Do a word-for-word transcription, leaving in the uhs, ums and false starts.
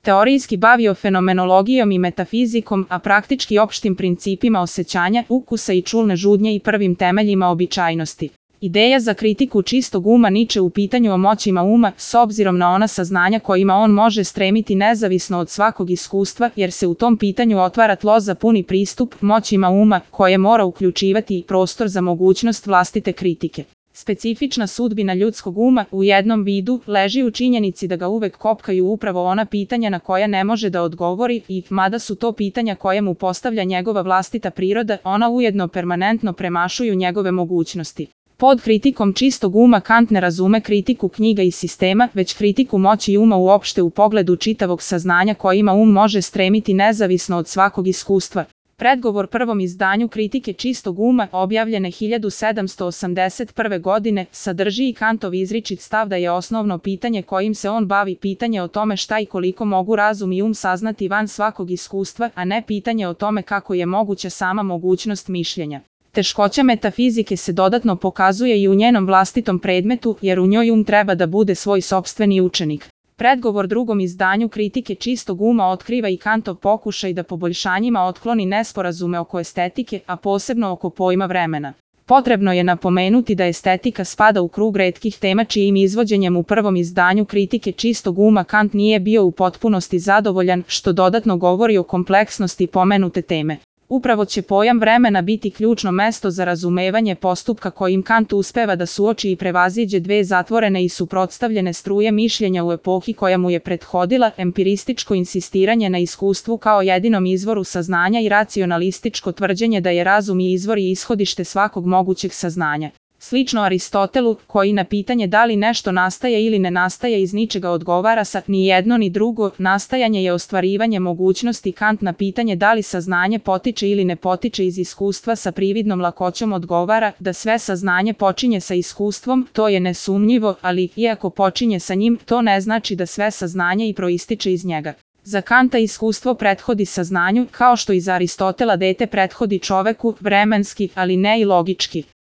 teorijski bavio fenomenologijom i metafizikom, a praktički opštim principima osećanja, ukusa i čulne žudnje i prvim temeljima običajnosti. Ideja za kritiku čistog uma niče u pitanju o moćima uma, s obzirom na ona saznanja kojima on može stremiti nezavisno od svakog iskustva, jer se u tom pitanju otvara tlo za puni pristup moćima uma, koje mora uključivati i prostor za mogućnost vlastite kritike. Specifična sudbina ljudskog uma, u jednom vidu, leži u činjenici da ga uvek kopkaju upravo ona pitanja na koja ne može da odgovori i, mada su to pitanja koje mu postavlja njegova vlastita priroda, ona ujedno permanentno premašuju njegove mogućnosti. Pod kritikom čistog uma Kant ne razume kritiku knjiga i sistema, već kritiku moći uma uopšte u pogledu čitavog saznanja kojima um može stremiti nezavisno od svakog iskustva. Predgovor prvom izdanju kritike čistog uma, objavljene hiljadu sedamsto osamdeset prve. godine, sadrži i Kantov izričit stav da je osnovno pitanje kojim se on bavi pitanje o tome šta i koliko mogu razum i um saznati van svakog iskustva, a ne pitanje o tome kako je moguća sama mogućnost mišljenja. Teškoća metafizike se dodatno pokazuje i u njenom vlastitom predmetu, jer u njoj um treba da bude svoj sopstveni učenik. Predgovor drugom izdanju kritike čistog uma otkriva i Kantov pokušaj da poboljšanjima otkloni nesporazume oko estetike, a posebno oko pojma vremena. Potrebno je napomenuti da estetika spada u krug retkih tema čijim izvođenjem u prvom izdanju kritike čistog uma Kant nije bio u potpunosti zadovoljan, što dodatno govori o kompleksnosti pomenute teme. Upravo će pojam vremena biti ključno mesto za razumevanje postupka kojim Kant uspeva da suoči i prevaziđe dve zatvorene i suprotstavljene struje mišljenja u epohi koja mu je prethodila, empirističko insistiranje na iskustvu kao jedinom izvoru saznanja i racionalističko tvrđenje da je razum i izvor i ishodište svakog mogućeg saznanja. Slično Aristotelu, koji na pitanje da li nešto nastaje ili ne nastaje iz ničega odgovara sa ni jedno ni drugo, nastajanje je ostvarivanje mogućnosti, Kant na pitanje da li saznanje potiče ili ne potiče iz iskustva sa prividnom lakoćom odgovara da sve saznanje počinje sa iskustvom, to je nesumnjivo, ali iako počinje sa njim, to ne znači da sve saznanje i proističe iz njega. Za Kanta iskustvo prethodi saznanju, kao što i za Aristotela dete prethodi čoveku, vremenski, ali ne i logički.